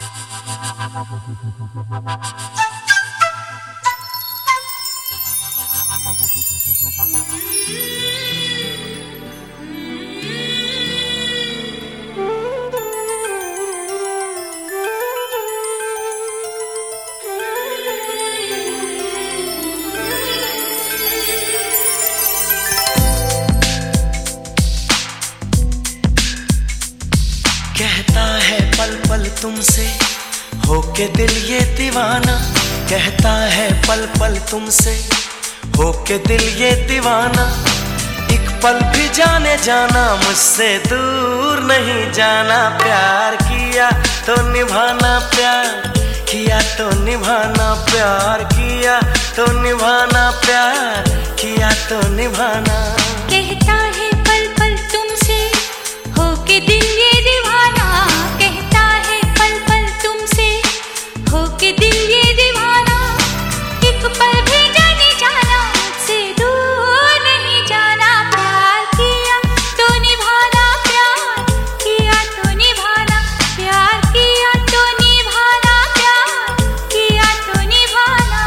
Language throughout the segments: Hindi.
कहता है पल पल तुमसे होके दिल ये दीवाना, कहता है पल पल तुमसे होके दिल ये दीवाना। एक पल भी जाने जाना मुझसे दूर नहीं जाना। प्यार किया तो निभाना, प्यार किया तो निभाना, प्यार किया तो निभाना, प्यार किया तो निभाना। कहता है पल पल तुमसे होके दिल ये दीवाना, कहता है पल पल तुमसे होके दिल ये दीवाना। एक पल भी जाने जाना मुझसे दूर नहीं जाना। प्यार किया तो निभाना, प्यार किया तो निभाना, प्यार किया तो निभाना, प्यार किया तो निभाना।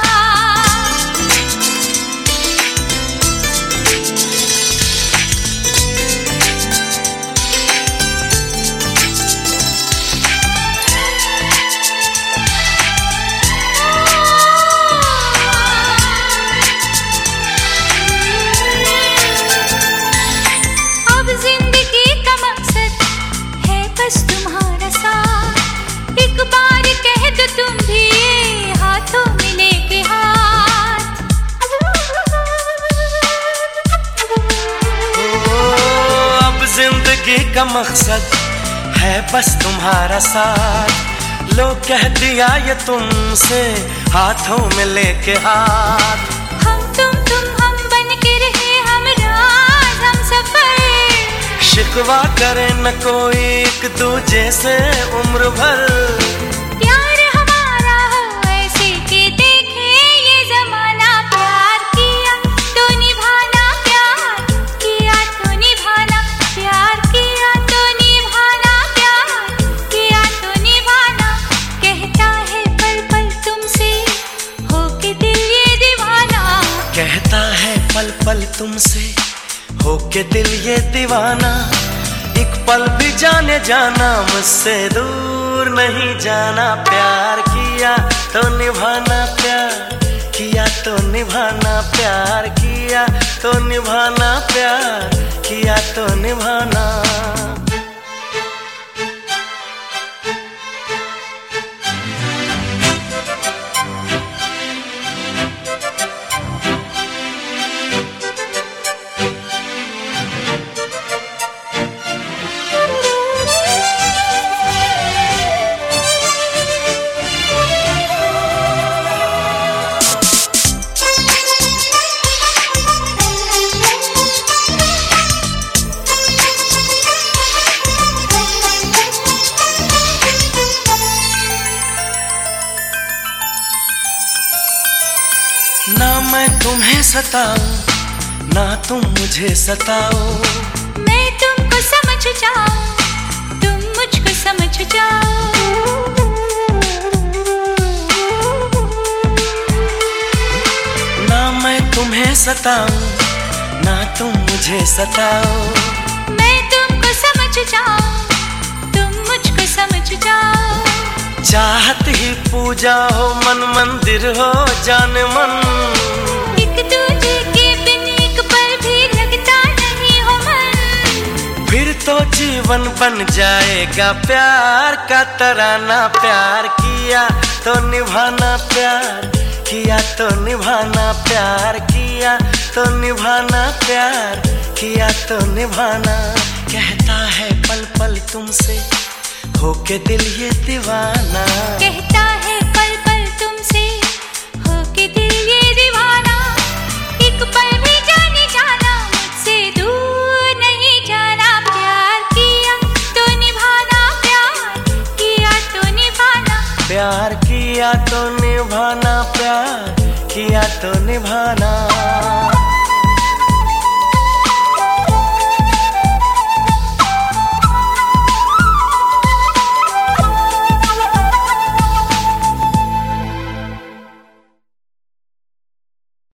जिंदगी का मकसद है बस तुम्हारा साथ, लो कह दिया ये तुमसे हाथों में लेके हाथ। हम बन के रहे हम राज हम सफर, शिकवा करे न कोई एक दूजे से उम्र भर। प्यार हमारा हो ऐसे कि देखे ये जमाना। प्यार किया तो निभाना, प्यार किया तो निभाना, प्यार किया तो निभाना, प्यार किया तो निभाना। कहता है पल पल तुमसे होके दिल ये दीवाना, कहता है पल पल तुमसे होके दिल ये दीवाना। एक पल भी जाने जाना मुझसे दूर नहीं जाना। प्यार किया तो निभाना, प्यार किया तो निभाना, प्यार किया तो निभाना, प्यार किया तो निभाना। ना मैं तुम्हें सताऊं ना तुम मुझे सताओ, मैं तुमको समझ जाऊं तुम मुझको समझ जाओ। ना मैं तुम्हें सताऊं ना तुम मुझे सताओ, मैं तुमको समझ जाऊं तुम मुझको समझ जाओ। चाहत ही पूजा हो मन मंदिर हो जान मन, एक दूजे के बिन एक पल भी लगता नहीं हो मन। फिर तो जीवन बन जाएगा प्यार का तराना। प्यार किया तो निभाना, प्यार किया तो निभाना, प्यार किया तो निभाना, प्यार किया तो निभाना। कहता है पल पल तुमसे होके दिल ये दीवाना।